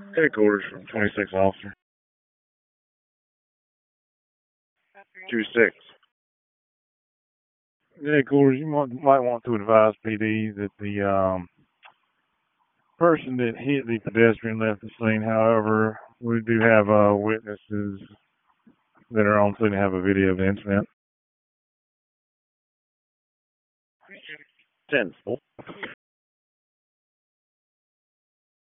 Headquarters from 26 officer. 2-6. Headquarters, you might want to advise PD that the person that hit the pedestrian left the scene. However, we do have witnesses that are on scene to have a video of the incident. 10-4.